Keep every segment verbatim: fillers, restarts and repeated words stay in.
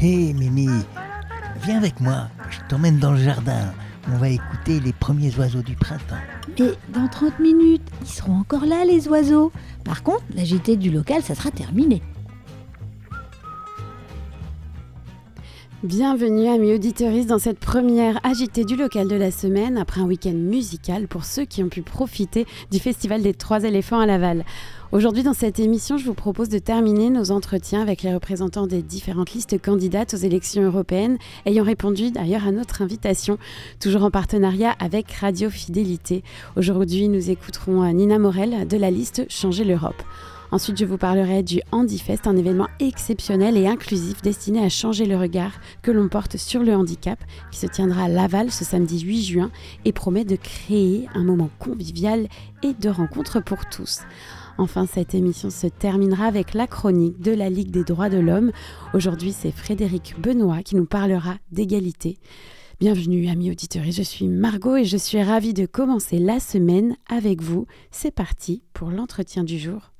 Hé, hey, Mimi, viens avec moi, je t'emmène dans le jardin. On va écouter les premiers oiseaux du printemps. Mais dans trente minutes, ils seront encore là, les oiseaux. Par contre, la J T du local, ça sera terminé. Bienvenue amis auditeuristes dans cette première A J T du local de la semaine après un week-end musical pour ceux qui ont pu profiter du Festival des Trois Éléphants à Laval. Aujourd'hui dans cette émission, je vous propose de terminer nos entretiens avec les représentants des différentes listes candidates aux élections européennes ayant répondu d'ailleurs à notre invitation, toujours en partenariat avec Radio Fidélité. Aujourd'hui, nous écouterons Nina Morel de la liste Changer l'Europe. Ensuite, je vous parlerai du Handifest, un événement exceptionnel et inclusif destiné à changer le regard que l'on porte sur le handicap, qui se tiendra à Laval ce samedi huit juin et promet de créer un moment convivial et de rencontre pour tous. Enfin, cette émission se terminera avec la chronique de la Ligue des droits de l'homme. Aujourd'hui, c'est Frédéric Benoît qui nous parlera d'égalité. Bienvenue, amis auditeurs, je suis Margot et je suis ravie de commencer la semaine avec vous. C'est parti pour l'entretien du jour.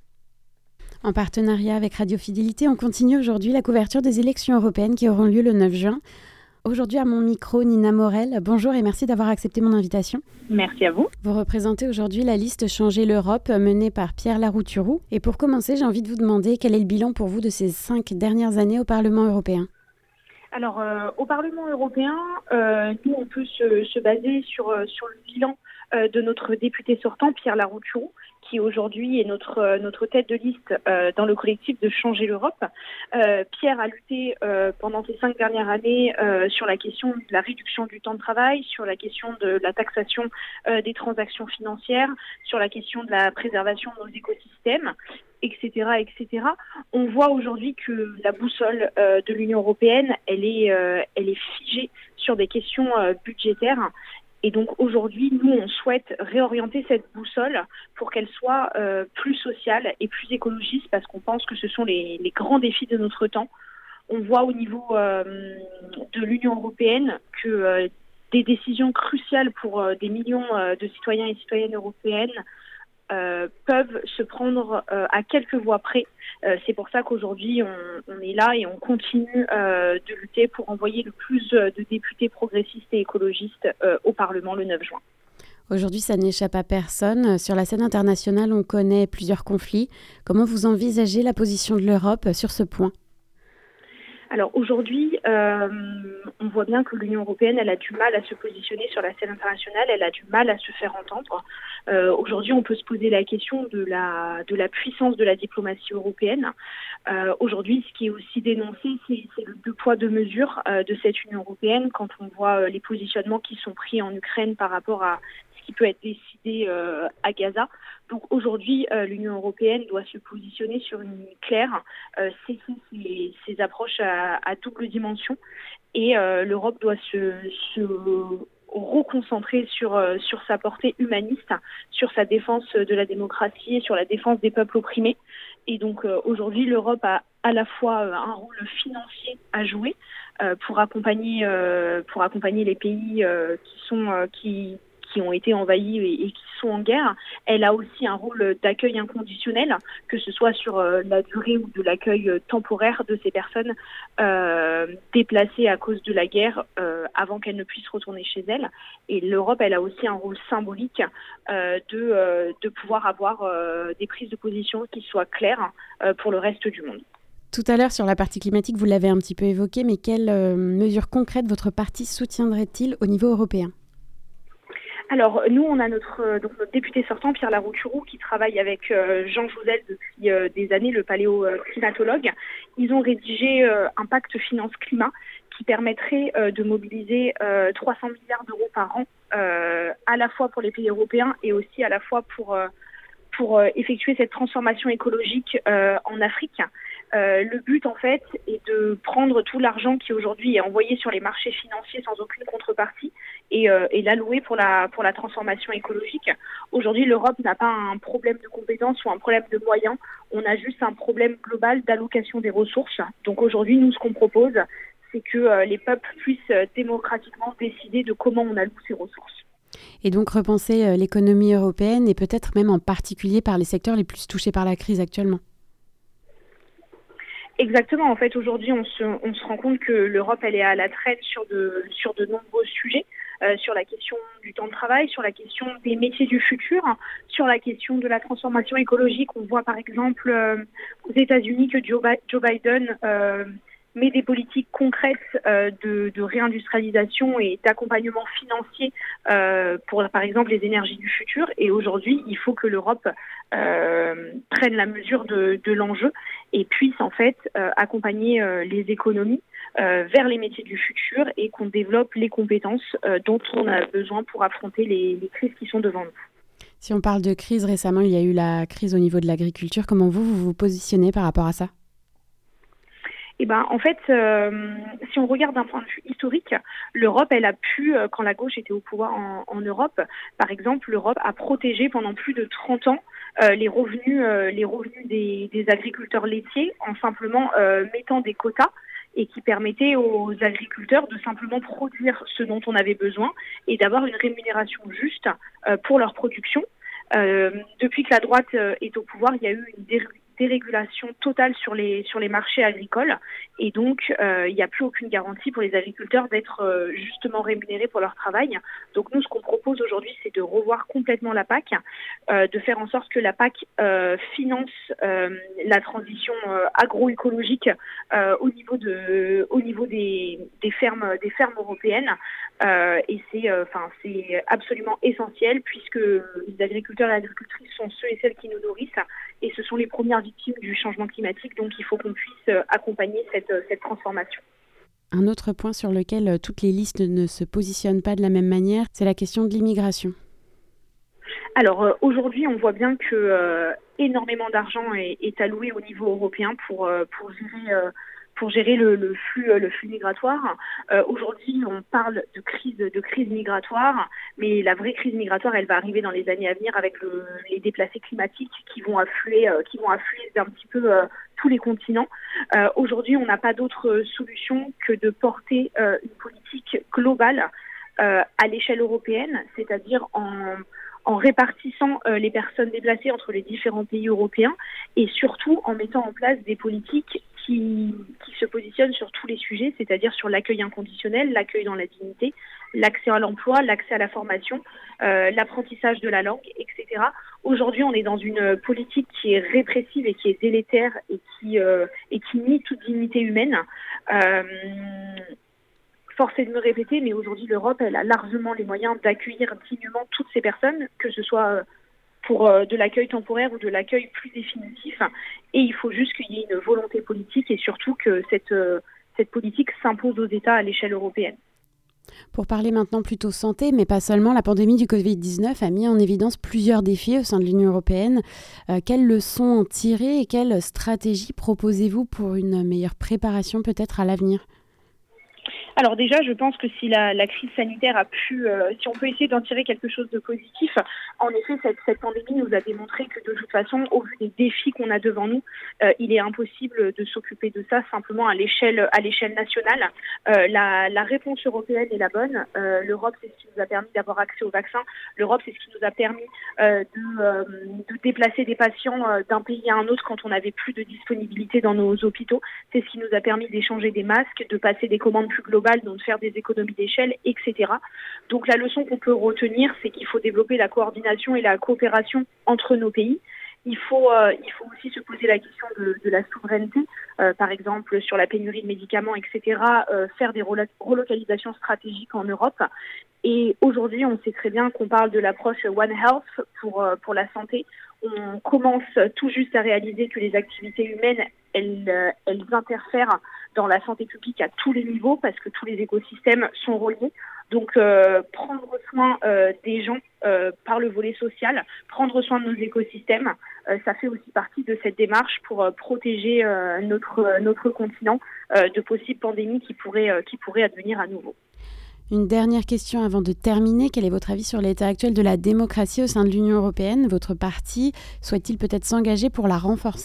En partenariat avec Radio Fidélité, on continue aujourd'hui la couverture des élections européennes qui auront lieu le neuf juin. Aujourd'hui, à mon micro, Nina Morel. Bonjour et merci d'avoir accepté mon invitation. Merci à vous. Vous représentez aujourd'hui la liste Changer l'Europe menée par Pierre Larouturou. Et pour commencer, j'ai envie de vous demander quel est le bilan pour vous de ces cinq dernières années au Parlement européen. Alors, euh, au Parlement européen, euh, nous, on peut se, se baser sur, euh, sur le bilan euh, de notre député sortant, Pierre Larouturou, qui aujourd'hui est notre, euh, notre tête de liste euh, dans le collectif de Changer l'Europe. Euh, Pierre a lutté euh, pendant ces cinq dernières années euh, sur la question de la réduction du temps de travail, sur la question de la taxation euh, des transactions financières, sur la question de la préservation de nos écosystèmes, et cetera, et cetera. On voit aujourd'hui que la boussole euh, de l'Union européenne, elle est, euh, elle est figée sur des questions euh, budgétaires. Et donc aujourd'hui, nous, on souhaite réorienter cette boussole pour qu'elle soit euh, plus sociale et plus écologiste parce qu'on pense que ce sont les, les grands défis de notre temps. On voit au niveau euh, de l'Union européenne que euh, des décisions cruciales pour euh, des millions euh, de citoyens et citoyennes européennes Euh, peuvent se prendre euh, à quelques voix près. Euh, c'est pour ça qu'aujourd'hui, on, on est là et on continue euh, de lutter pour envoyer le plus de députés progressistes et écologistes euh, au Parlement le neuf juin. Aujourd'hui, ça n'échappe à personne. Sur la scène internationale, on connaît plusieurs conflits. Comment vous envisagez la position de l'Europe sur ce point ? Alors aujourd'hui, euh, on voit bien que l'Union européenne, elle a du mal à se positionner sur la scène internationale, elle a du mal à se faire entendre. Euh, aujourd'hui, on peut se poser la question de la, de la puissance de la diplomatie européenne. Euh, aujourd'hui, ce qui est aussi dénoncé, c'est, c'est le deux poids, deux mesures euh, de cette Union européenne quand on voit euh, les positionnements qui sont pris en Ukraine par rapport à ce qui peut être décidé euh, à Gaza. Donc aujourd'hui, euh, l'Union européenne doit se positionner sur une ligne claire, euh, cesser ces, ces approches à, à double dimension et euh, l'Europe doit se, se reconcentrer sur, euh, sur sa portée humaniste, sur sa défense de la démocratie et sur la défense des peuples opprimés. Et donc euh, aujourd'hui, l'Europe a à la fois euh, un rôle financier à jouer euh, pour accompagner, euh, pour accompagner les pays euh, qui sont... Euh, qui qui ont été envahis et, et qui sont en guerre. Elle a aussi un rôle d'accueil inconditionnel, que ce soit sur euh, la durée ou de l'accueil euh, temporaire de ces personnes euh, déplacées à cause de la guerre euh, avant qu'elles ne puissent retourner chez elles. Et l'Europe, elle a aussi un rôle symbolique euh, de, euh, de pouvoir avoir euh, des prises de position qui soient claires euh, pour le reste du monde. Tout à l'heure, sur la partie climatique, vous l'avez un petit peu évoqué, mais quelles euh, mesures concrètes votre parti soutiendrait-il au niveau européen ? Alors, nous, on a notre, euh, donc notre député sortant, Pierre Larouturou, qui travaille avec euh, Jean Jouzel depuis euh, des années, le paléoclimatologue. Ils ont rédigé euh, un pacte finance-climat qui permettrait euh, de mobiliser euh, trois cents milliards d'euros par an, euh, à la fois pour les pays européens et aussi à la fois pour, euh, pour euh, effectuer cette transformation écologique euh, en Afrique. Euh, le but, en fait, est de prendre tout l'argent qui aujourd'hui est envoyé sur les marchés financiers sans aucune contrepartie et, euh, et l'allouer pour la, pour la transformation écologique. Aujourd'hui, l'Europe n'a pas un problème de compétences ou un problème de moyens. On a juste un problème global d'allocation des ressources. Donc aujourd'hui, nous, ce qu'on propose, c'est que euh, les peuples puissent euh, démocratiquement décider de comment on alloue ces ressources. Et donc repenser euh, l'économie européenne et peut-être même en particulier par les secteurs les plus touchés par la crise actuellement. Exactement. En fait, aujourd'hui, on se, on se rend compte que l'Europe, elle est à la traîne sur de, sur de nombreux sujets, euh, sur la question du temps de travail, sur la question des métiers du futur, hein, sur la question de la transformation écologique. On voit par exemple euh, aux États-Unis que Joe, Bi- Joe Biden euh, met des politiques concrètes euh, de, de réindustrialisation et d'accompagnement financier euh, pour, par exemple, les énergies du futur. Et aujourd'hui, il faut que l'Europe euh, prenne la mesure de, de l'enjeu et puisse en fait euh, accompagner euh, les économies euh, vers les métiers du futur et qu'on développe les compétences euh, dont on a besoin pour affronter les, les crises qui sont devant nous. Si on parle de crise, récemment, il y a eu la crise au niveau de l'agriculture. Comment vous, vous vous positionnez par rapport à ça ? Eh ben, en fait, euh, si on regarde d'un point de vue historique, l'Europe, elle a pu, euh, quand la gauche était au pouvoir en, en Europe, par exemple, l'Europe a protégé pendant plus de trente ans euh, les revenus, euh, les revenus des, des agriculteurs laitiers en simplement euh, mettant des quotas et qui permettaient aux agriculteurs de simplement produire ce dont on avait besoin et d'avoir une rémunération juste euh, pour leur production. Euh, depuis que la droite euh, est au pouvoir, il y a eu une dé- dérégulation totale sur les sur les marchés agricoles et donc euh, il n'y a plus aucune garantie pour les agriculteurs d'être euh, justement rémunérés pour leur travail. Donc nous, ce qu'on propose aujourd'hui, c'est de revoir complètement la P A C, euh, de faire en sorte que la P A C euh, finance euh, la transition euh, agroécologique euh, au niveau de au niveau des des fermes des fermes européennes. Euh, et c'est euh, enfin c'est absolument essentiel puisque les agriculteurs et agricultrices sont ceux et celles qui nous nourrissent et ce sont les premières victimes du changement climatique, donc il faut qu'on puisse euh, accompagner cette, euh, cette transformation. Un autre point sur lequel euh, toutes les listes ne se positionnent pas de la même manière, c'est la question de l'immigration. Alors euh, aujourd'hui, on voit bien que euh, énormément d'argent est, est alloué au niveau européen pour, euh, pour gérer euh, pour gérer le, le flux le flux migratoire. Euh, aujourd'hui, on parle de crise de crise migratoire, mais la vraie crise migratoire, elle va arriver dans les années à venir avec le, les déplacés climatiques qui vont affluer euh, qui vont affluer d'un petit peu euh, tous les continents. Euh, aujourd'hui, on n'a pas d'autre solution que de porter euh, une politique globale euh, à l'échelle européenne, c'est-à-dire en en répartissant euh, les personnes déplacées entre les différents pays européens et surtout en mettant en place des politiques qui, qui se positionnent sur tous les sujets, c'est-à-dire sur l'accueil inconditionnel, l'accueil dans la dignité, l'accès à l'emploi, l'accès à la formation, euh, l'apprentissage de la langue, et cetera. Aujourd'hui, on est dans une politique qui est répressive et qui est délétère et qui, euh, et qui nie toute dignité humaine. Euh, Force est de me répéter, mais aujourd'hui, l'Europe, elle a largement les moyens d'accueillir dignement toutes ces personnes, que ce soit pour de l'accueil temporaire ou de l'accueil plus définitif. Et il faut juste qu'il y ait une volonté politique et surtout que cette, cette politique s'impose aux États à l'échelle européenne. Pour parler maintenant plutôt santé, mais pas seulement, la pandémie du covid dix-neuf a mis en évidence plusieurs défis au sein de l'Union européenne. Euh, quelles leçons en tirer et quelles stratégies proposez-vous pour une meilleure préparation peut-être à l'avenir ? Alors déjà, je pense que si la, la crise sanitaire a pu, euh, si on peut essayer d'en tirer quelque chose de positif, en effet, cette, cette pandémie nous a démontré que de toute façon, au vu des défis qu'on a devant nous, euh, il est impossible de s'occuper de ça simplement à l'échelle, à l'échelle nationale. Euh, la, la réponse européenne est la bonne. Euh, L'Europe, c'est ce qui nous a permis d'avoir accès aux vaccins. L'Europe, c'est ce qui nous a permis euh, de, euh, de déplacer des patients euh, d'un pays à un autre quand on n'avait plus de disponibilité dans nos hôpitaux. C'est ce qui nous a permis d'échanger des masques, de passer des commandes plus globales, donc de faire des économies d'échelle, et cetera. Donc la leçon qu'on peut retenir, c'est qu'il faut développer la coordination et la coopération entre nos pays. Il faut, euh, il faut aussi se poser la question de, de la souveraineté, euh, par exemple sur la pénurie de médicaments, et cetera, euh, faire des relo- relocalisations stratégiques en Europe. Et aujourd'hui, on sait très bien qu'on parle de l'approche One Health pour, euh, pour la santé. On commence tout juste à réaliser que les activités humaines, elles, elles interfèrent dans la santé publique à tous les niveaux parce que tous les écosystèmes sont reliés. Donc, euh, prendre soin euh, des gens euh, par le volet social, prendre soin de nos écosystèmes, euh, ça fait aussi partie de cette démarche pour euh, protéger euh, notre, notre continent euh, de possibles pandémies qui pourraient, euh, qui pourraient advenir à nouveau. Une dernière question avant de terminer. Quel est votre avis sur l'état actuel de la démocratie au sein de l'Union européenne ? Votre parti souhaite-t-il peut-être s'engager pour la renforcer ?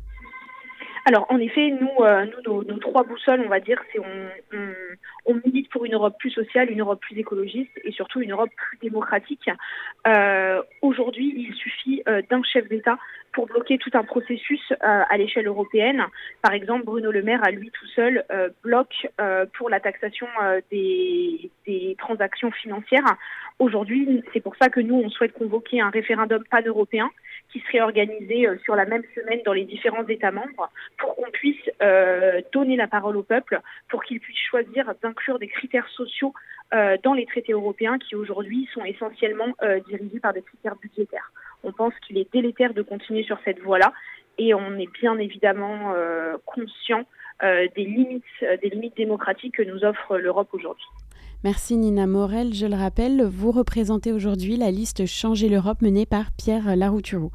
Alors, en effet, nous, euh, nous nos, nos trois boussoles, on va dire, c'est on, on, on milite pour une Europe plus sociale, une Europe plus écologiste et surtout une Europe plus démocratique. Euh, aujourd'hui, il suffit euh, d'un chef d'État pour bloquer tout un processus euh, à l'échelle européenne. Par exemple, Bruno Le Maire, à lui tout seul, euh, bloque euh, pour la taxation euh, des, des transactions financières. Aujourd'hui, c'est pour ça que nous, on souhaite convoquer un référendum pan-européen qui serait organisé euh, sur la même semaine dans les différents États membres pour qu'on puisse euh, donner la parole au peuple, pour qu'il puisse choisir d'inclure des critères sociaux euh, dans les traités européens qui aujourd'hui sont essentiellement euh, dirigés par des critères budgétaires. On pense qu'il est délétère de continuer sur cette voie-là et on est bien évidemment euh, conscient euh, des limites, euh, des limites démocratiques que nous offre l'Europe aujourd'hui. Merci Nina Morel. Je le rappelle, vous représentez aujourd'hui la liste Changer l'Europe menée par Pierre Larouturou.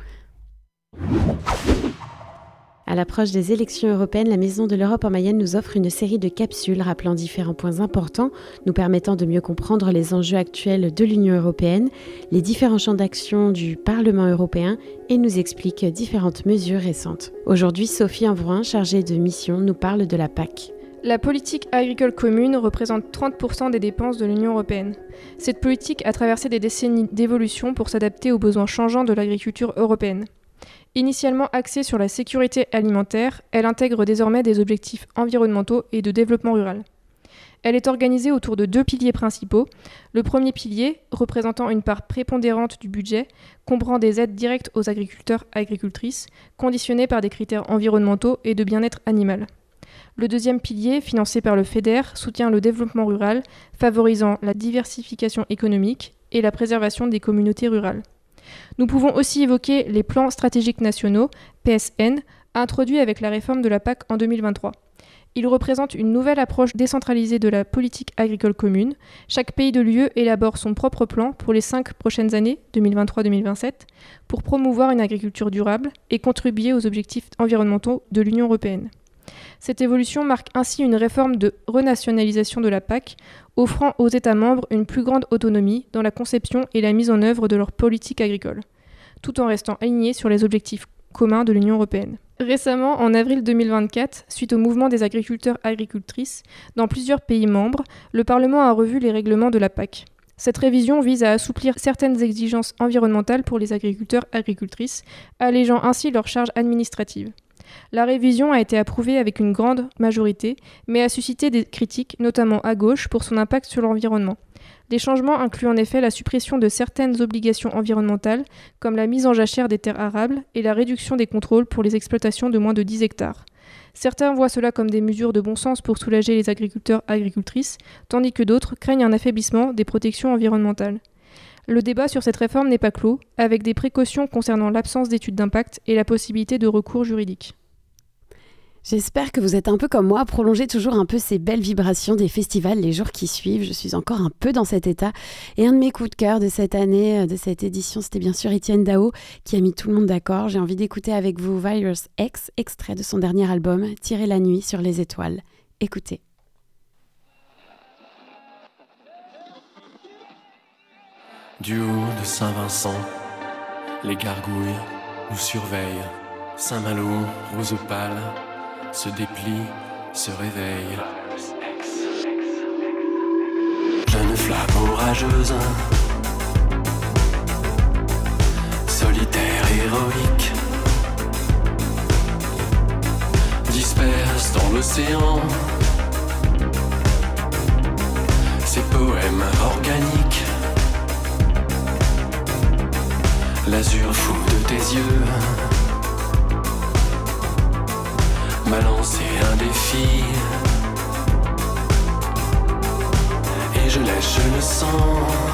À l'approche des élections européennes, la Maison de l'Europe en Mayenne nous offre une série de capsules rappelant différents points importants, nous permettant de mieux comprendre les enjeux actuels de l'Union européenne, les différents champs d'action du Parlement européen et nous explique différentes mesures récentes. Aujourd'hui, Sophie Envroin, chargée de mission, nous parle de la P A C. La politique agricole commune représente trente pour cent des dépenses de l'Union européenne. Cette politique a traversé des décennies d'évolution pour s'adapter aux besoins changeants de l'agriculture européenne. Initialement axée sur la sécurité alimentaire, elle intègre désormais des objectifs environnementaux et de développement rural. Elle est organisée autour de deux piliers principaux. Le premier pilier, représentant une part prépondérante du budget, comprend des aides directes aux agriculteurs et agricultrices, conditionnées par des critères environnementaux et de bien-être animal. Le deuxième pilier, financé par le FEDER, soutient le développement rural, favorisant la diversification économique et la préservation des communautés rurales. Nous pouvons aussi évoquer les plans stratégiques nationaux, P S N, introduits avec la réforme de la P A C en deux mille vingt-trois. Ils représentent une nouvelle approche décentralisée de la politique agricole commune. Chaque pays de l'U E élabore son propre plan pour les cinq prochaines années, deux mille vingt-trois à deux mille vingt-sept, pour promouvoir une agriculture durable et contribuer aux objectifs environnementaux de l'Union européenne. Cette évolution marque ainsi une réforme de renationalisation de la P A C, offrant aux États membres une plus grande autonomie dans la conception et la mise en œuvre de leur politique agricole, tout en restant alignés sur les objectifs communs de l'Union européenne. Récemment, en avril deux mille vingt-quatre, suite au mouvement des agriculteurs-agricultrices, dans plusieurs pays membres, le Parlement a revu les règlements de la P A C. Cette révision vise à assouplir certaines exigences environnementales pour les agriculteurs-agricultrices, allégeant ainsi leurs charges administratives. La révision a été approuvée avec une grande majorité, mais a suscité des critiques, notamment à gauche, pour son impact sur l'environnement. Les changements incluent en effet la suppression de certaines obligations environnementales, comme la mise en jachère des terres arables et la réduction des contrôles pour les exploitations de moins de dix hectares. Certains voient cela comme des mesures de bon sens pour soulager les agriculteurs-agricultrices, tandis que d'autres craignent un affaiblissement des protections environnementales. Le débat sur cette réforme n'est pas clos, avec des précautions concernant l'absence d'études d'impact et la possibilité de recours juridique. J'espère que vous êtes un peu comme moi, prolongez toujours un peu ces belles vibrations des festivals les jours qui suivent. Je suis encore un peu dans cet état. Et un de mes coups de cœur de cette année, de cette édition, c'était bien sûr Étienne Dao, qui a mis tout le monde d'accord. J'ai envie d'écouter avec vous Virus X, extrait de son dernier album, Tirer la nuit sur les étoiles. Écoutez. Du haut de Saint-Vincent, les gargouilles nous surveillent. Saint-Malo, rose pâle, se déplie, se réveille. Jeune flamme orageuse, solitaire, héroïque, disperse dans l'océan ses poèmes organiques. L'azur fou de tes yeux m'a lancé un défi et je lèche le sang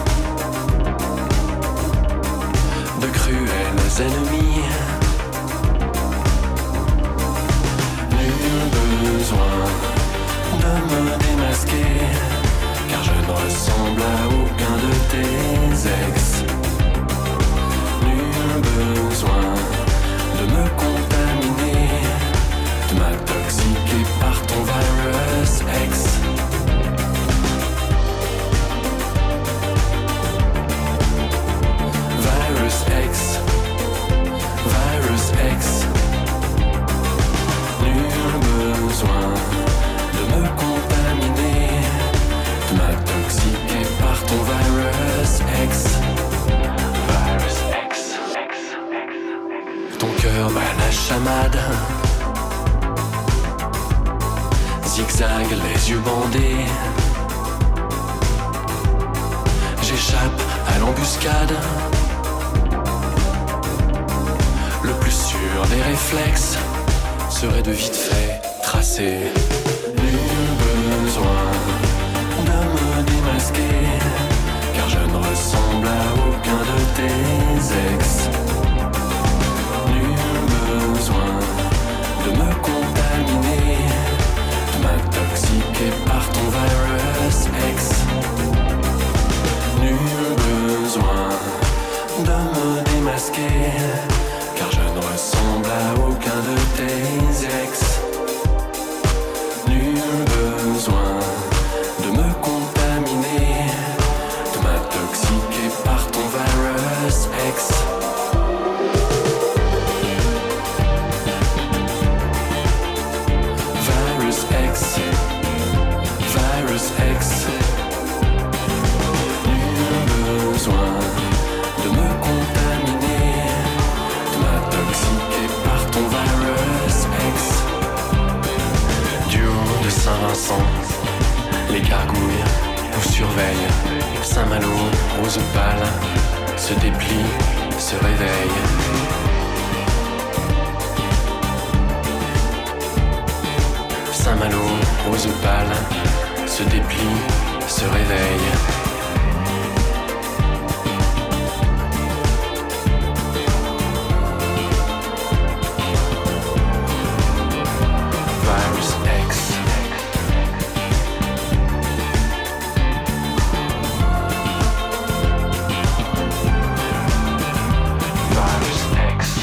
de cruels ennemis. Nul besoin de me démasquer, car je ne ressemble à aucun de tes ex. Nul besoin de me contaminer, de m'intoxiquer par ton virus X. Virus X, chamade. Zigzag, les yeux bandés. J'échappe à l'embuscade. Le plus sûr des réflexes serait de vite fait tracer. Nul besoin de me démasquer, car je ne ressemble à aucun de tes ex. Nul besoin de me contaminer, de m'intoxiquer par ton virus ex. Nul besoin de me démasquer, car je ne ressemble à aucun de tes ex. Nul besoin de me contaminer, de m'intoxiquer par ton virus ex. Virus ex, virus ex. Nul besoin de me contaminer, de m'intoxiquer par ton virus ex. Du haut de Saint-Vincent, les gargouilles nous surveillent. Saint-Malo, rose pâle, se déplie, se réveille. Saint-Malo, rose pâle, se déplie, se réveille. Virus X. Virus X.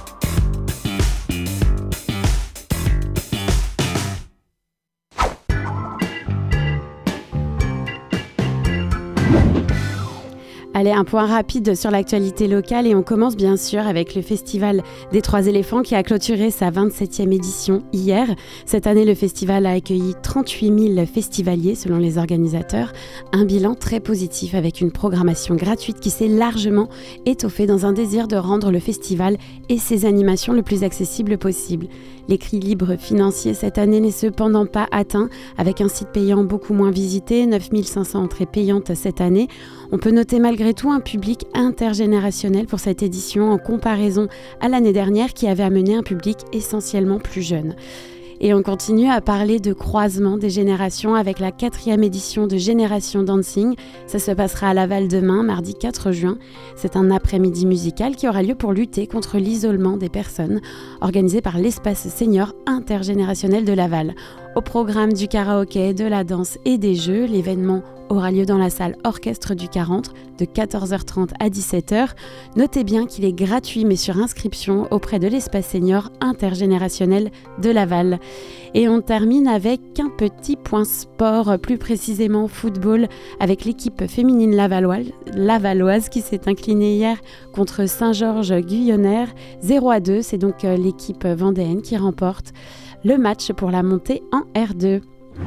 Allez, un point rapide sur l'actualité locale et on commence bien sûr avec le Festival des Trois Éléphants qui a clôturé sa vingt-septième édition hier. Cette année, le festival a accueilli trente-huit mille festivaliers selon les organisateurs. Un bilan très positif avec une programmation gratuite qui s'est largement étoffée dans un désir de rendre le festival et ses animations le plus accessible possible. L'équilibre financier cette année n'est cependant pas atteint avec un site payant beaucoup moins visité, neuf mille cinq cents entrées payantes cette année. On peut noter malgré tout un public intergénérationnel pour cette édition en comparaison à l'année dernière qui avait amené un public essentiellement plus jeune. Et on continue à parler de croisement des générations avec la quatrième édition de Génération Dancing. Ça se passera à Laval demain, mardi quatre juin. C'est un après-midi musical qui aura lieu pour lutter contre l'isolement des personnes, organisé par l'espace senior intergénérationnel de Laval. Au programme du karaoké, de la danse et des jeux, l'événement aura lieu dans la salle Orchestre du quarante de quatorze heures trente à dix-sept heures. Notez bien qu'il est gratuit mais sur inscription auprès de l'espace senior intergénérationnel de Laval. Et on termine avec un petit point sport, plus précisément football, avec l'équipe féminine lavalloise, lavalloise qui s'est inclinée hier contre Saint-Georges-Guyonnaire zéro à deux. C'est donc l'équipe vendéenne qui remporte le match pour la montée en R deux.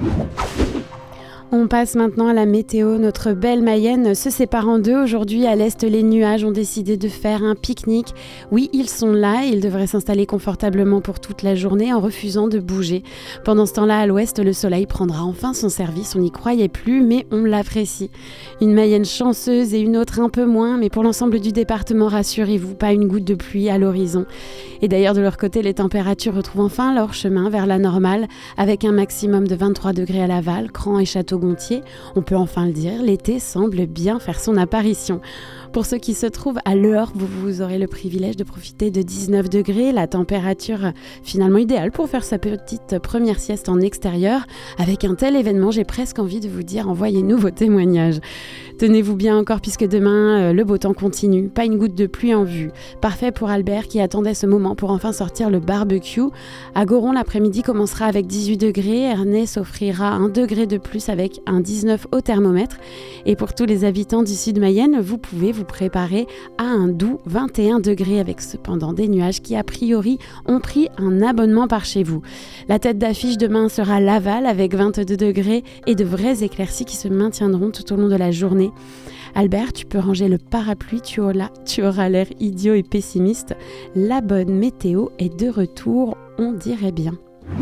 On passe maintenant à la météo. Notre belle Mayenne se sépare en deux. Aujourd'hui, à l'est, les nuages ont décidé de faire un pique-nique. Oui, ils sont là et ils devraient s'installer confortablement pour toute la journée en refusant de bouger. Pendant ce temps-là, à l'ouest, le soleil prendra enfin son service. On n'y croyait plus, mais on l'apprécie. Une Mayenne chanceuse et une autre un peu moins, mais pour l'ensemble du département, rassurez-vous, pas une goutte de pluie à l'horizon. Et d'ailleurs, de leur côté, les températures retrouvent enfin leur chemin vers la normale, avec un maximum de vingt-trois degrés à Laval, Cran et Château-Gontier. On peut enfin le dire, l'été semble bien faire son apparition. Pour ceux qui se trouvent à l'heure, vous, vous aurez le privilège de profiter de dix-neuf degrés, la température finalement idéale pour faire sa petite première sieste en extérieur. Avec un tel événement, j'ai presque envie de vous dire, envoyez-nous vos témoignages. Tenez-vous bien encore puisque demain, euh, le beau temps continue, pas une goutte de pluie en vue. Parfait pour Albert qui attendait ce moment pour enfin sortir le barbecue. À Goron, l'après-midi commencera avec dix-huit degrés, Ernest offrira un degré de plus avec un dix-neuf au thermomètre. Et pour tous les habitants du sud Mayenne, vous pouvez vous préparer à un doux vingt et un degrés avec cependant des nuages qui a priori ont pris un abonnement par chez vous. La tête d'affiche demain sera Laval avec vingt-deux degrés et de vraies éclaircies qui se maintiendront tout au long de la journée. Albert, tu peux ranger le parapluie, tu auras, tu auras l'air idiot et pessimiste. La bonne météo est de retour, on dirait bien.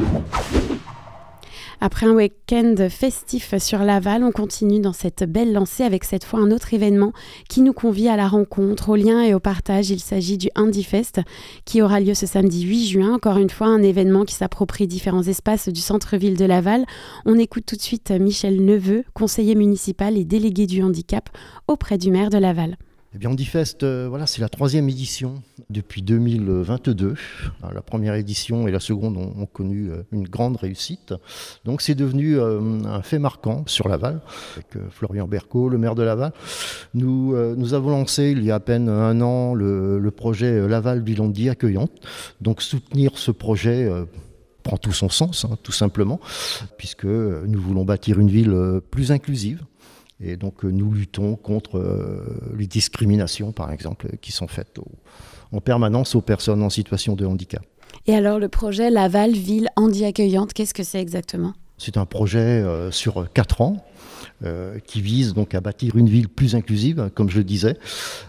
Après un week-end festif sur Laval, on continue dans cette belle lancée avec cette fois un autre événement qui nous convie à la rencontre, au lien et au partage. Il s'agit du Handifest qui aura lieu ce samedi huit juin. Encore une fois, un événement qui s'approprie différents espaces du centre-ville de Laval. On écoute tout de suite Michel Neveu, conseiller municipal et délégué du handicap auprès du maire de Laval. Eh bien, Handifest, euh, voilà, c'est la troisième édition depuis deux mille vingt-deux. Alors, la première édition et la seconde ont, ont connu euh, une grande réussite. Donc, c'est devenu euh, un fait marquant sur Laval, avec euh, Florian Berco, le maire de Laval. Nous, euh, nous avons lancé il y a à peine un an le, le projet Laval Ville de Vie accueillante. Donc, soutenir ce projet euh, prend tout son sens, hein, tout simplement, puisque nous voulons bâtir une ville euh, plus inclusive. Et donc nous luttons contre euh, les discriminations, par exemple, qui sont faites au, en permanence aux personnes en situation de handicap. Et alors le projet Laval Ville Handi accueillante, qu'est-ce que c'est exactement ? C'est un projet euh, sur quatre ans euh, qui vise donc à bâtir une ville plus inclusive, comme je le disais.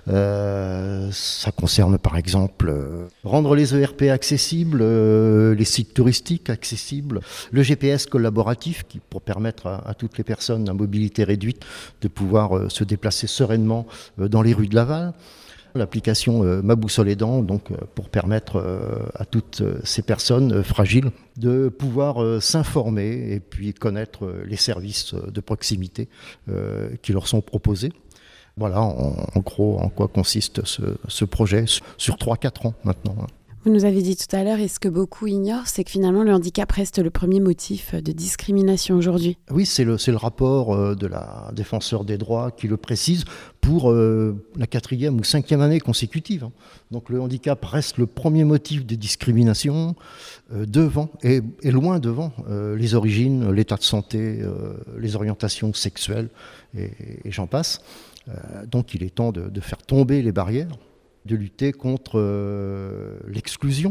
Euh, ça concerne par exemple euh, rendre les E R P accessibles, euh, les sites touristiques accessibles, le G P S collaboratif qui, pour permettre à, à toutes les personnes à mobilité réduite de pouvoir euh, se déplacer sereinement euh, dans les rues de Laval. L'application euh, Ma Boussole Aidant, donc euh, pour permettre euh, à toutes euh, ces personnes euh, fragiles de pouvoir euh, s'informer et puis connaître euh, les services euh, de proximité euh, qui leur sont proposés. Voilà en, en gros en quoi consiste ce, ce projet sur trois à quatre ans maintenant. Vous nous avez dit tout à l'heure, et ce que beaucoup ignorent, c'est que finalement le handicap reste le premier motif de discrimination aujourd'hui. Oui, c'est le, c'est le rapport euh, de la défenseur des droits qui le précise pour euh, la quatrième ou cinquième année consécutive. Hein. Donc le handicap reste le premier motif de discrimination euh, devant et, et loin devant euh, les origines, l'état de santé, euh, les orientations sexuelles et, et j'en passe. Euh, donc il est temps de, de faire tomber les barrières, de lutter contre euh, l'exclusion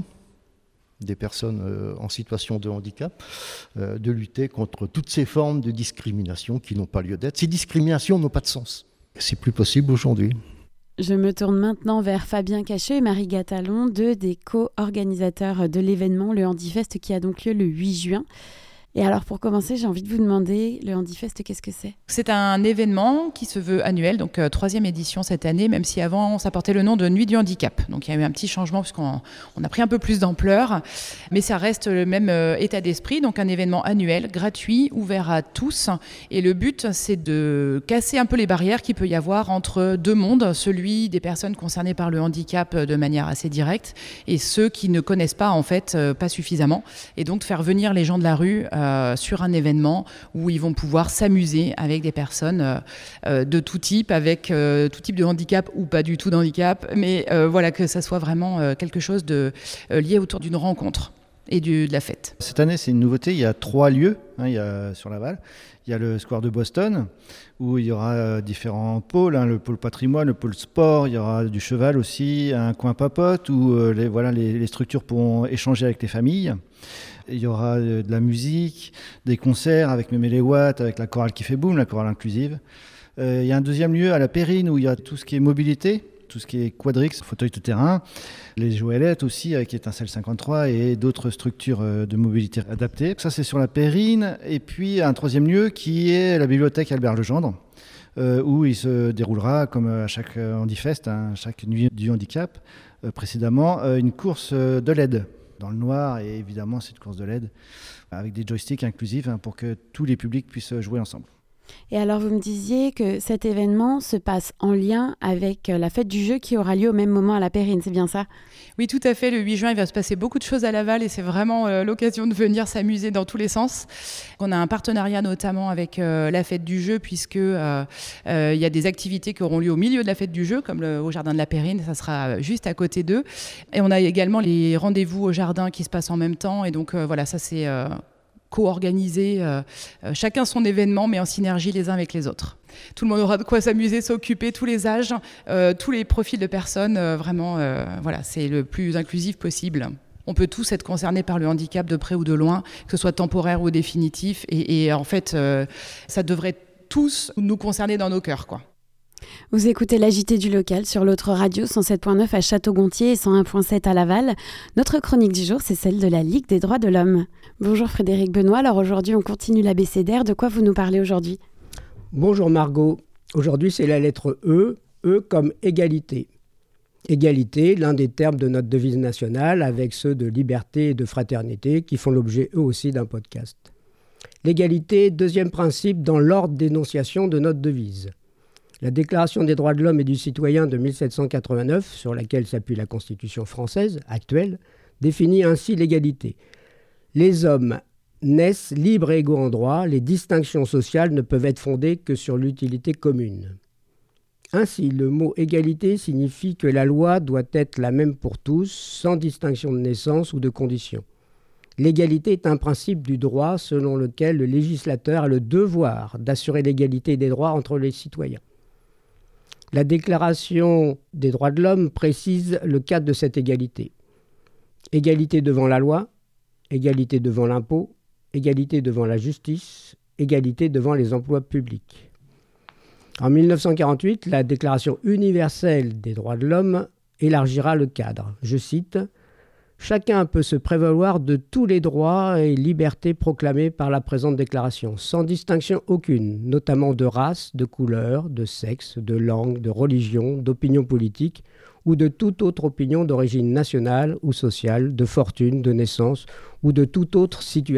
des personnes euh, en situation de handicap, euh, de lutter contre toutes ces formes de discrimination qui n'ont pas lieu d'être. Ces discriminations n'ont pas de sens. C'est plus possible aujourd'hui. Je me tourne maintenant vers Fabien Cacheux et Marie Gatalon, deux des co-organisateurs de l'événement, le Handifest, qui a donc lieu le huit juin. Et alors pour commencer, j'ai envie de vous demander, le Handifest, qu'est-ce que c'est ? C'est un événement qui se veut annuel, donc euh, troisième édition cette année, même si avant ça portait le nom de Nuit du Handicap. Donc il y a eu un petit changement puisqu'on on a pris un peu plus d'ampleur, mais ça reste le même euh, état d'esprit, donc un événement annuel, gratuit, ouvert à tous. Et le but, c'est de casser un peu les barrières qu'il peut y avoir entre deux mondes, celui des personnes concernées par le handicap de manière assez directe et ceux qui ne connaissent pas en fait euh, pas suffisamment. Et donc de faire venir les gens de la rue euh, sur un événement où ils vont pouvoir s'amuser avec des personnes euh, de tout type, avec euh, tout type de handicap ou pas du tout de handicap, mais euh, voilà, que ça soit vraiment euh, quelque chose de euh, lié autour d'une rencontre et du, de la fête. Cette année, c'est une nouveauté, il y a trois lieux hein, il y a, sur Laval. Il y a le Square de Boston, où il y aura euh, différents pôles, hein, le pôle patrimoine, le pôle sport, il y aura du cheval aussi, un coin papote, où euh, les, voilà, les, les structures pourront échanger avec les familles. Il y aura de la musique, des concerts avec Mémé Les Watts, avec la chorale qui fait boum, la chorale inclusive. Euh, il y a un deuxième lieu à la Périne où il y a tout ce qui est mobilité, tout ce qui est quadrix, fauteuil tout-terrain, les Joëlettes aussi avec Étincelle cinquante-trois et d'autres structures de mobilité adaptées. Ça c'est sur la Périne. Et puis un troisième lieu qui est la bibliothèque Albert Legendre, euh, où il se déroulera, comme à chaque Handifest, hein, chaque nuit du handicap, euh, précédemment, euh, une course de L E D. Dans le noir, et évidemment cette course de L E D avec des joysticks inclusifs hein, pour que tous les publics puissent jouer ensemble. Et alors vous me disiez que cet événement se passe en lien avec la fête du jeu qui aura lieu au même moment à la Périne, c'est bien ça ? Oui, tout à fait. Le huit juin, il va se passer beaucoup de choses à Laval et c'est vraiment euh, l'occasion de venir s'amuser dans tous les sens. On a un partenariat notamment avec euh, la fête du jeu puisque euh, euh, il y a des activités qui auront lieu au milieu de la fête du jeu, comme le, au jardin de la Périne, ça sera juste à côté d'eux. Et on a également les rendez-vous au jardin qui se passent en même temps et donc euh, voilà, ça c'est... Euh, co-organisé, euh, euh, chacun son événement, mais en synergie les uns avec les autres. Tout le monde aura de quoi s'amuser, s'occuper, tous les âges, euh, tous les profils de personnes, euh, vraiment, euh, voilà, c'est le plus inclusif possible. On peut tous être concernés par le handicap de près ou de loin, que ce soit temporaire ou définitif, et, et en fait, euh, ça devrait tous nous concerner dans nos cœurs, quoi. Vous écoutez l'A J T du local sur l'autre radio cent sept virgule neuf à Château-Gontier et cent un virgule sept à Laval. Notre chronique du jour, c'est celle de la Ligue des droits de l'homme. Bonjour Frédéric Benoît, alors aujourd'hui on continue l'abécédaire. De quoi vous nous parlez aujourd'hui ? Bonjour Margot, aujourd'hui c'est la lettre E, E comme égalité. Égalité, l'un des termes de notre devise nationale avec ceux de liberté et de fraternité qui font l'objet eux aussi d'un podcast. L'égalité, deuxième principe dans l'ordre d'énonciation de notre devise. La Déclaration des droits de l'homme et du citoyen de mille sept cent quatre-vingt-neuf, sur laquelle s'appuie la Constitution française actuelle, définit ainsi l'égalité. Les hommes naissent libres et égaux en droit, les distinctions sociales ne peuvent être fondées que sur l'utilité commune. Ainsi, le mot égalité signifie que la loi doit être la même pour tous, sans distinction de naissance ou de condition. L'égalité est un principe du droit selon lequel le législateur a le devoir d'assurer l'égalité des droits entre les citoyens. La Déclaration des droits de l'homme précise le cadre de cette égalité. Égalité devant la loi, égalité devant l'impôt, égalité devant la justice, égalité devant les emplois publics. En mille neuf cent quarante-huit, la Déclaration universelle des droits de l'homme élargira le cadre. Je cite « Chacun peut se prévaloir de tous les droits et libertés proclamés par la présente déclaration, sans distinction aucune, notamment de race, de couleur, de sexe, de langue, de religion, d'opinion politique ou de toute autre opinion d'origine nationale ou sociale, de fortune, de naissance ou de toute autre situation. »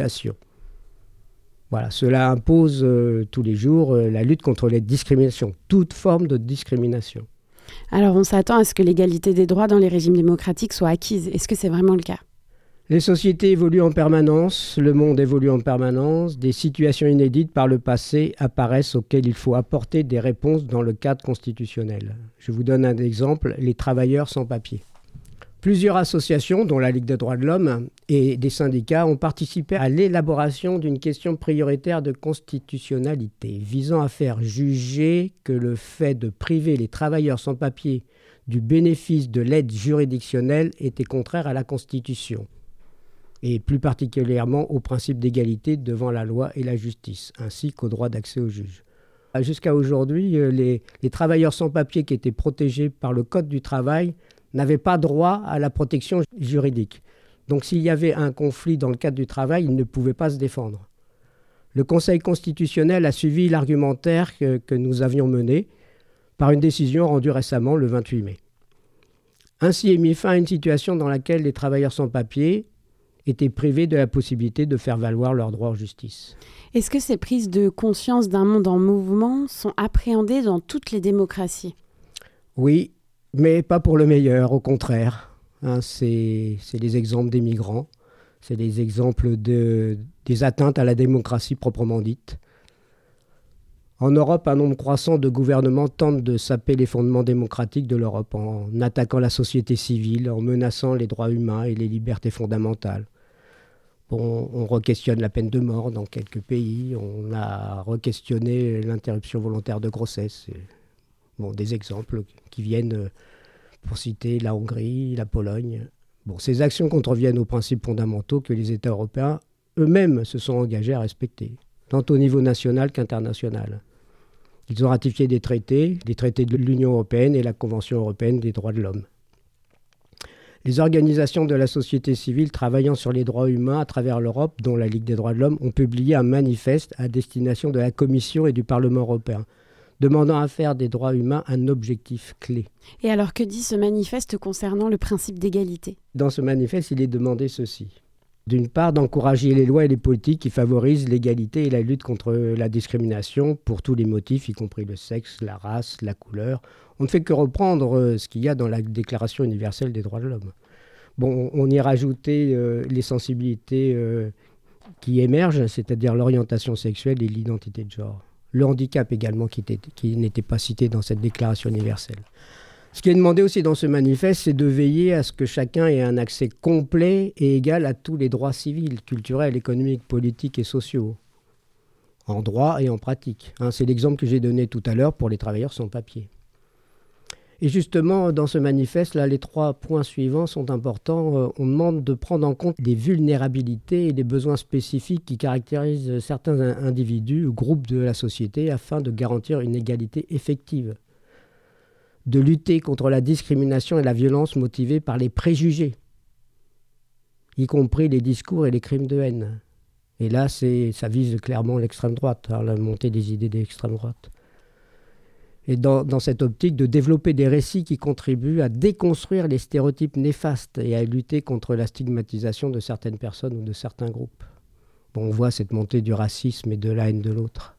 Voilà, cela impose euh, tous les jours euh, la lutte contre les discriminations, toute forme de discrimination. Alors on s'attend à ce que l'égalité des droits dans les régimes démocratiques soit acquise. Est-ce que c'est vraiment le cas ? Les sociétés évoluent en permanence, le monde évolue en permanence, des situations inédites par le passé apparaissent auxquelles il faut apporter des réponses dans le cadre constitutionnel. Je vous donne un exemple, les travailleurs sans papier. Plusieurs associations, dont la Ligue des droits de l'homme et des syndicats, ont participé à l'élaboration d'une question prioritaire de constitutionnalité, visant à faire juger que le fait de priver les travailleurs sans papier du bénéfice de l'aide juridictionnelle était contraire à la Constitution, et plus particulièrement au principe d'égalité devant la loi et la justice, ainsi qu'au droit d'accès au juge. Jusqu'à aujourd'hui, les, les travailleurs sans papier qui étaient protégés par le Code du travail n'avaient pas droit à la protection juridique. Donc s'il y avait un conflit dans le cadre du travail, ils ne pouvaient pas se défendre. Le Conseil constitutionnel a suivi l'argumentaire que, que nous avions mené par une décision rendue récemment le vingt-huit mai. Ainsi est mis fin à une situation dans laquelle les travailleurs sans papier étaient privés de la possibilité de faire valoir leurs droits en justice. Est-ce que ces prises de conscience d'un monde en mouvement sont appréhendées dans toutes les démocraties ? Oui, mais pas pour le meilleur, au contraire. Hein, c'est, c'est les exemples des migrants, c'est les exemples de, des atteintes à la démocratie proprement dite. En Europe, un nombre croissant de gouvernements tentent de saper les fondements démocratiques de l'Europe en attaquant la société civile, en menaçant les droits humains et les libertés fondamentales. Bon, on re-questionne la peine de mort dans quelques pays, on a re-questionné l'interruption volontaire de grossesse. Bon, des exemples qui viennent, pour citer la Hongrie, la Pologne. Bon, ces actions contreviennent aux principes fondamentaux que les États européens eux-mêmes se sont engagés à respecter, tant au niveau national qu'international. Ils ont ratifié des traités, des traités de l'Union européenne et la Convention européenne des droits de l'homme. Les organisations de la société civile travaillant sur les droits humains à travers l'Europe, dont la Ligue des droits de l'homme, ont publié un manifeste à destination de la Commission et du Parlement européen, demandant à faire des droits humains un objectif clé. Et alors que dit ce manifeste concernant le principe d'égalité ? Dans ce manifeste, il est demandé ceci. D'une part, d'encourager les lois et les politiques qui favorisent l'égalité et la lutte contre la discrimination pour tous les motifs, y compris le sexe, la race, la couleur. On ne fait que reprendre ce qu'il y a dans la Déclaration universelle des droits de l'homme. Bon, on y a rajouté euh, les sensibilités euh, qui émergent, c'est-à-dire l'orientation sexuelle et l'identité de genre. Le handicap également, qui, était, qui n'était pas cité dans cette déclaration universelle. Ce qui est demandé aussi dans ce manifeste, c'est de veiller à ce que chacun ait un accès complet et égal à tous les droits civils, culturels, économiques, politiques et sociaux, en droit et en pratique. Hein, c'est l'exemple que j'ai donné tout à l'heure pour les travailleurs sans papier. Et justement, dans ce manifeste, là, les trois points suivants sont importants. Euh, on demande de prendre en compte les vulnérabilités et les besoins spécifiques qui caractérisent certains individus ou groupes de la société afin de garantir une égalité effective. de lutter contre la discrimination et la violence motivée par les préjugés, y compris les discours et les crimes de haine. Et là, c'est, ça vise clairement l'extrême droite, hein, la montée des idées de l'extrême droite. Et dans, dans cette optique, de développer des récits qui contribuent à déconstruire les stéréotypes néfastes et à lutter contre la stigmatisation de certaines personnes ou de certains groupes. Bon, on voit cette montée du racisme et de la haine de l'autre.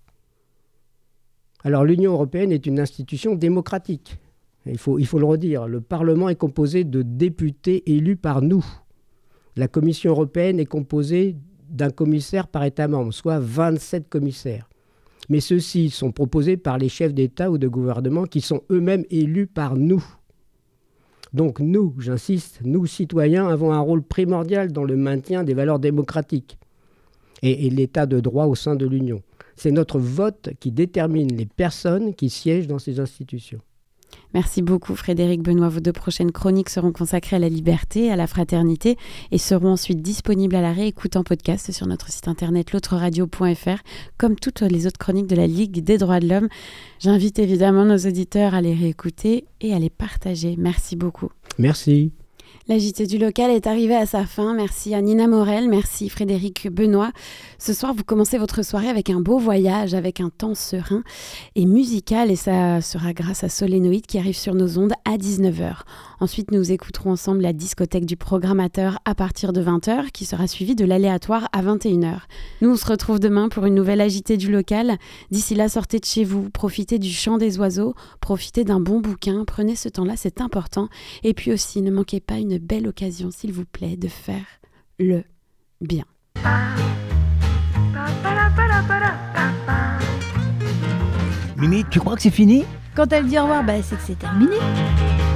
Alors l'Union européenne est une institution démocratique. Il faut, il faut le redire, le Parlement est composé de députés élus par nous. La Commission européenne est composée d'un commissaire par État membre, soit vingt-sept commissaires. Mais ceux-ci sont proposés par les chefs d'État ou de gouvernement qui sont eux-mêmes élus par nous. Donc nous, j'insiste, nous citoyens avons un rôle primordial dans le maintien des valeurs démocratiques et, et l'état de droit au sein de l'Union. C'est notre vote qui détermine les personnes qui siègent dans ces institutions. Merci beaucoup Frédéric Benoît. Vos deux prochaines chroniques seront consacrées à la liberté, à la fraternité et seront ensuite disponibles à la réécoute en podcast sur notre site internet l'autre radio point f r, comme toutes les autres chroniques de la Ligue des droits de l'homme. J'invite évidemment nos auditeurs à les réécouter et à les partager. Merci beaucoup. Merci. La J T du local est arrivée à sa fin. Merci à Nina Morel, merci Frédéric Benoît. Ce soir, vous commencez votre soirée avec un beau voyage, avec un temps serein et musical. Et ça sera grâce à Solénoïde qui arrive sur nos ondes à dix-neuf heures. Ensuite, nous écouterons ensemble la discothèque du programmateur à partir de vingt heures, qui sera suivie de l'aléatoire à vingt et une heures. Nous, on se retrouve demain pour une nouvelle Agitée du local. D'ici là, sortez de chez vous, profitez du chant des oiseaux, profitez d'un bon bouquin, prenez ce temps-là, c'est important. Et puis aussi, ne manquez pas une belle occasion, s'il vous plaît, de faire le bien. Mimi, tu crois que c'est fini ? Quand elle dit au revoir, bah, c'est que c'est terminé.